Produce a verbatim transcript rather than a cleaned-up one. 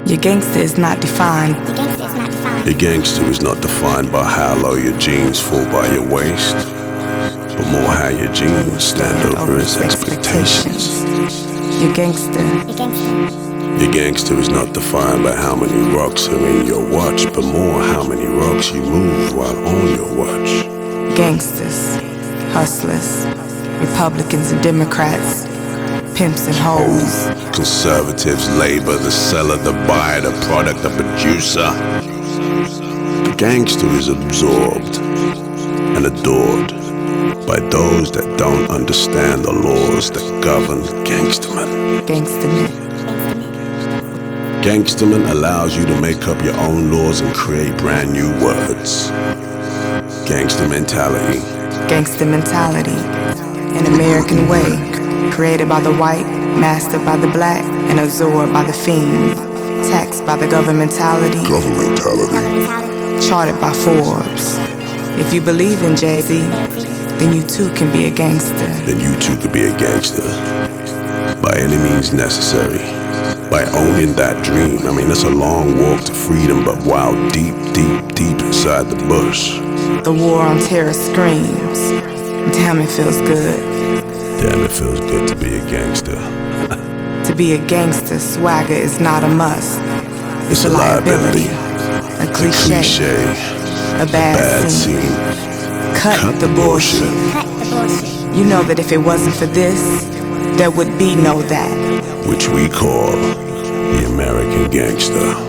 Your gangster is not defined. Your gangster is not defined by how low your jeans fall by your waist, but more how your jeans stand over its expectations. Your gangster. Your gangster is not defined by how many rocks are in your watch, but more how many rocks you move while on your watch. Gangsters, hustlers, Republicans and Democrats, pimps and hoes. Conservatives, labor, the seller, the buyer, the product, the producer. The gangster is absorbed and adored by those that don't understand the laws that govern gangstermen. Gangstermen. Gangsterman allows you to make up your own laws and create brand new words. Gangster mentality. Gangster mentality. An American way, created by the white, mastered by the black, and absorbed by the fiend. Taxed by the governmentality. Governmentality. Charted by Forbes. If you believe in Jay-Z, then you too can be a gangster. Then you too could be a gangster. By any means necessary. By owning that dream. I mean, it's a long walk to freedom, but while deep, deep, deep inside the bush. The war on terror screams. Damn, it feels good. Damn, it feels good to be a gangster. To be a gangster, swagger is not a must. It's, it's a liability, liability. A cliche, a, cliche, a bad, a bad scene. scene. Cut, Cut the, the bullshit. bullshit. Cut the bullshit. You know that if it wasn't for this, there would be no that. Which we call the American gangster.